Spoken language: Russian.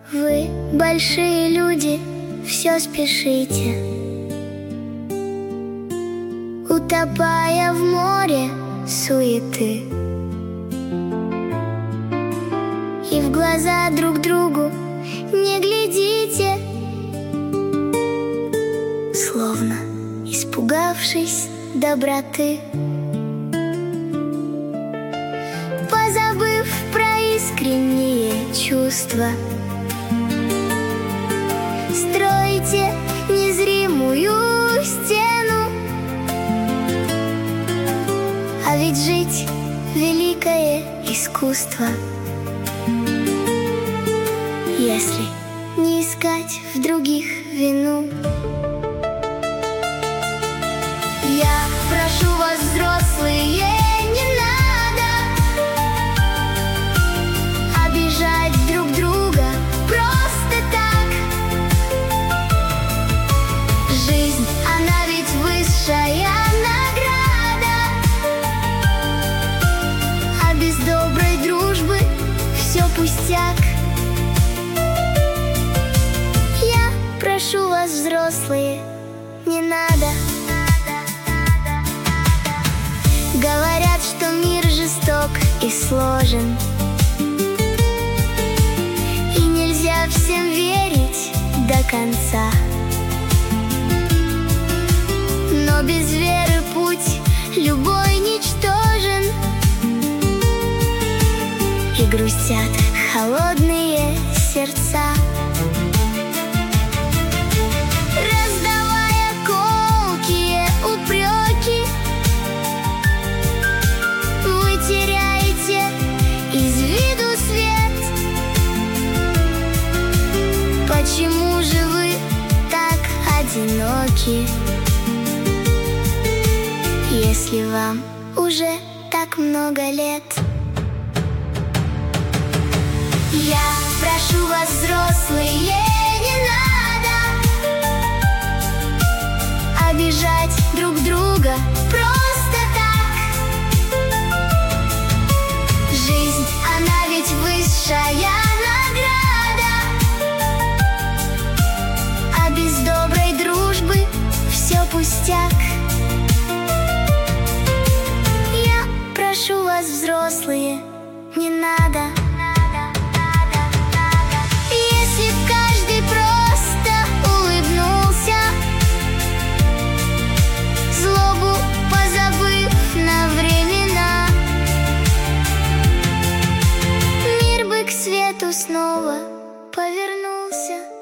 Вы, большие люди, все спешите, утопая в море суеты. И в глаза друг другу не глядите, словно испугавшись доброты. Позабыв про искренние чувства, стройте незримую стену. А ведь жить — великое искусство, если не искать в других вину. Я прошу вас, взрослые, не надо обижать друг друга просто так. Жизнь, она ведь высшая награда, а без доброй дружбы все пустяк. Я прошу вас, взрослые, не надо. Говорят, что мир жесток и сложен, и нельзя всем верить до конца. Но без веры путь любой ничтожен, и грустят холодные сердца. Раздавая колкие упреки, вы теряете из виду свет. Почему же вы так одиноки, если вам уже так много лет? Я прошу вас, взрослые, не надо обижать друг друга просто так. Жизнь, она ведь высшая награда, а без доброй дружбы все пустяк. Я прошу вас, взрослые, не надо. Если б каждый просто улыбнулся, злобу позабыв на времена, мир бы к свету снова повернулся.